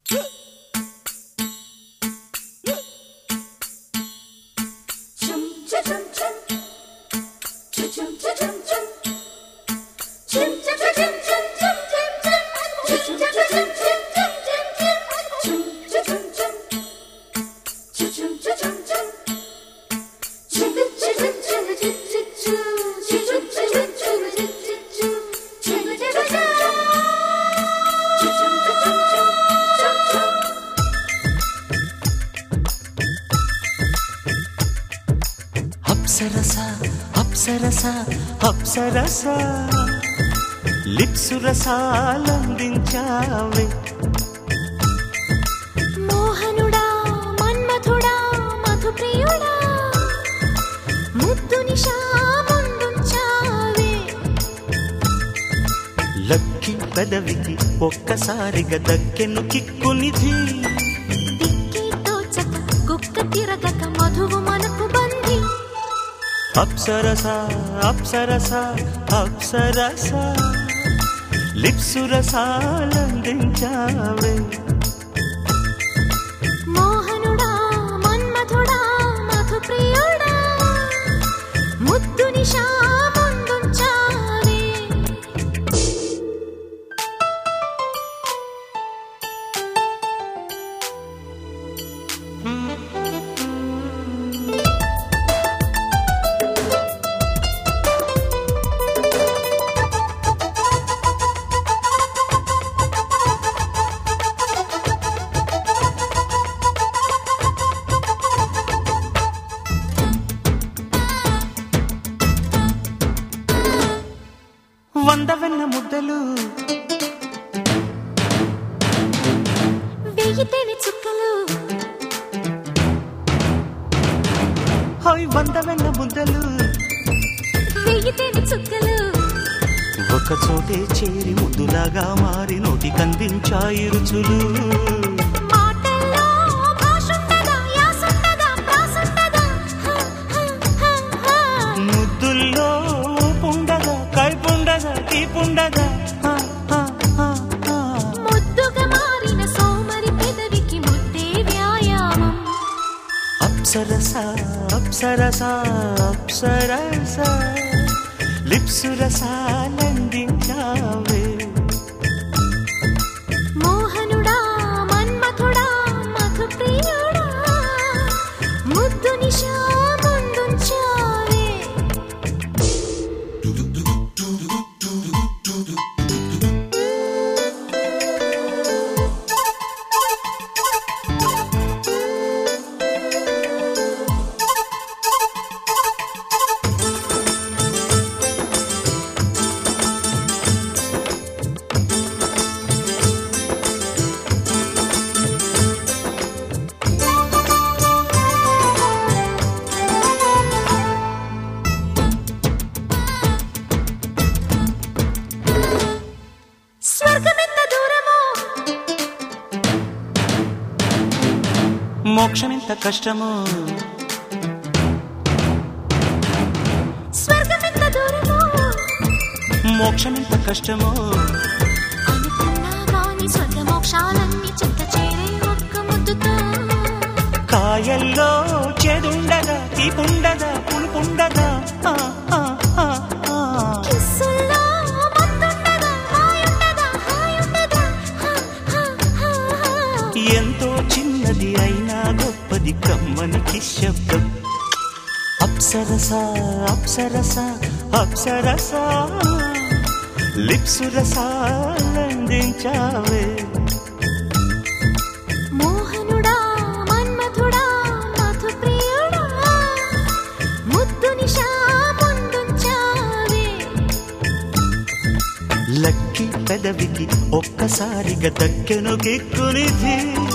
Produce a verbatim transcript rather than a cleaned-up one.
అప్సరసా అప్సరసా అప్సరసా lips రసాలందించావే మోహనుడా మన్మథుడా మధుప్రియుడా ముద్దు నిశా ముందుంచావే lucky పెదవికి ఒక్కసారిగా దక్కెను కిక్కునిధి దిక్కి తోచక కుక్క తిరగక మధువు మనకు బంధి అప్సరసా అప్సరసా అప్సరసా లిప్సు రసాలందించావే మోహనుడా మన్మథుడా మధుప్రియుడా ముద్దు నిశా ముందుంచావే వంద వెన్న ముద్దలు వెయ్యి తేనె చుక్కలు హాయ్ వంద వెన్న ముద్దలు వెయ్యి తేనె చుక్కలు ఒక చోటే చేరి ముద్దులాగా మారి నోటికందించాయి రుచులు మాటల్లో భాషుండదా యాసుండదా ప్రాసుండదా ముద్దుల్లో ఊపుండదా కైపుండదా తీపుండదా ముద్దుగా మారిన సోమరి పెదవికి ముద్దే వ్యాయామం అప్సరసా అప్సరసా అప్సరసా లిప్సు రసాలందించావే మోహనుడా మన్మథుడా మధుప్రియుడా ముద్దు నిశా ముందుంచావే స్వర్గమెంత దూరమో మోక్షమెంత కష్టమో స్వర్గమెంత దూరమో మోక్షమెంత కష్టమో అనుకున్నా గాని స్వర్గ మోక్షాలన్నీ చెత్త చేరే ఒక్క ముద్దుతో కాయల్లో చెడుండగా తీపుండగా పులుపుండగా ఆ, ఆ, ఆ, ఆ. కిస్సుల్లో మత్తుండదా హాయుండదా హాయుండదా హా, హా, హా, హా. ఎంతో చిన్నది అయినా గొప్పది కమ్మనికి శబ్దం అప్సరసా అప్సరసా అప్సరసా లిప్సు రసాలందించావే మోహనుడా మన్మథుడా మధుప్రియుడా ముద్దు నిశా ముందుంచావే లక్కి పెదవికి ఒక్కసారిగా దక్కెను కిక్కునిధి